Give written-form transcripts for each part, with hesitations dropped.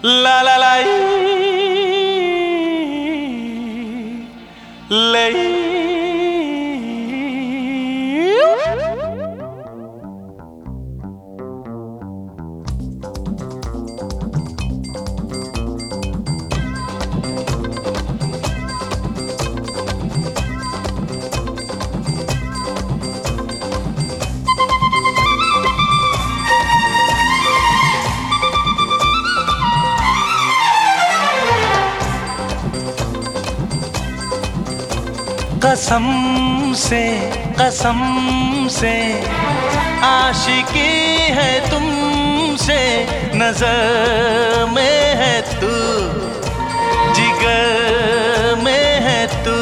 ला ला लाई लई कसम से आशिकी है तुमसे, नजर में है तू, जिगर में है तू,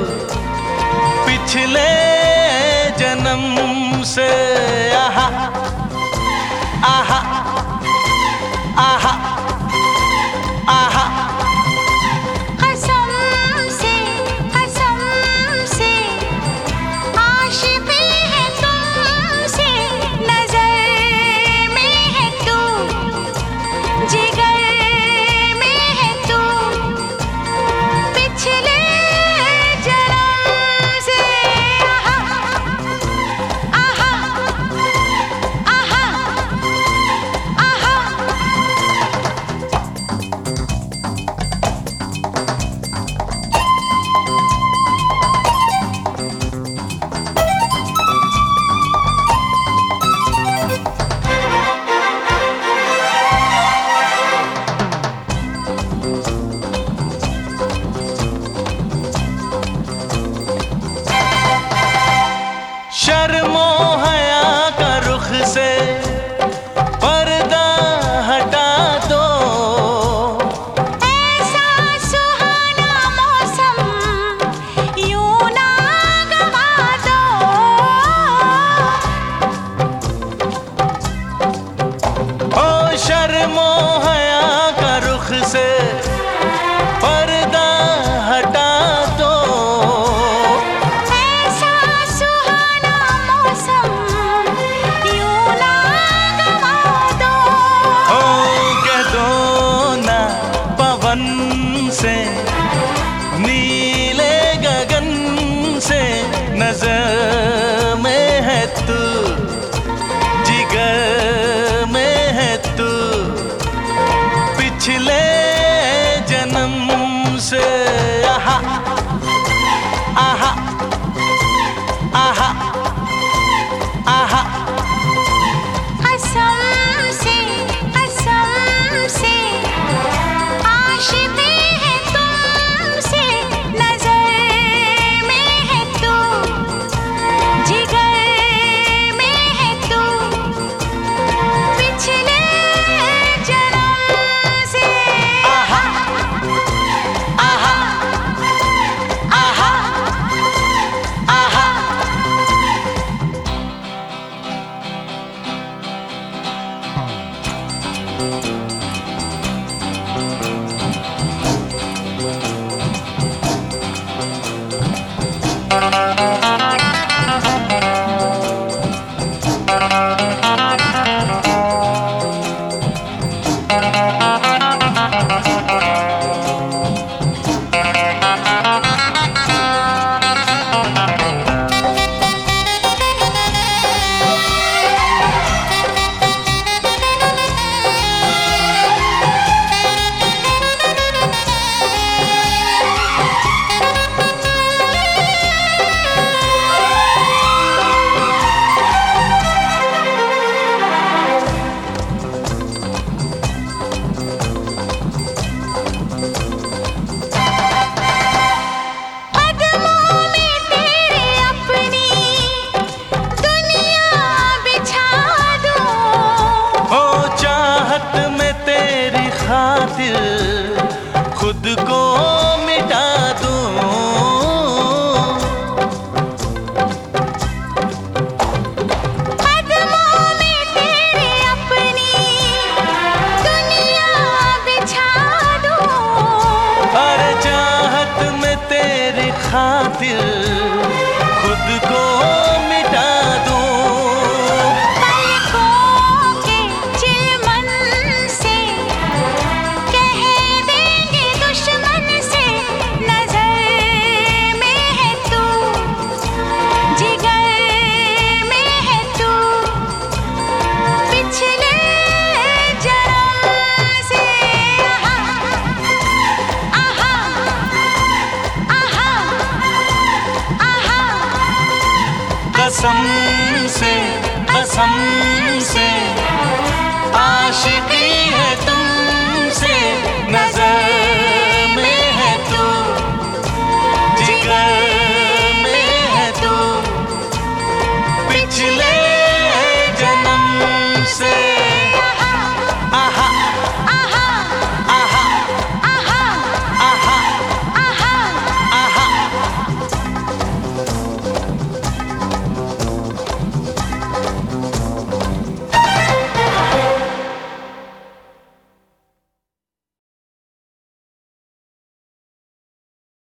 पिछले जन्म से। आहा आहा आहा आहा शर्मो हया का रुख से पर्दा हटा दो, ऐसा सुहाना मौसम यूं ना गवा दो। ओ शर्मो हया का रुख से पर्दा हटा दो, से नीले गगन से, नजर में है तू, जिगर में है तू, पिछले जन्म से। आहा आहा आहा आहा कसम से आशिकी है तुमसे, नजर में है तू, जिगर में है तू, पिछले जन्म से। आहा आहा आहा आहा खुद को मिटा दूं, कदमों में तेरे अपनी दुनिया बिछा दूं। हर चाहत में तेरी खातिर खुद को मिटा दूं। पलकों के चिलमन से कसम से, कसम से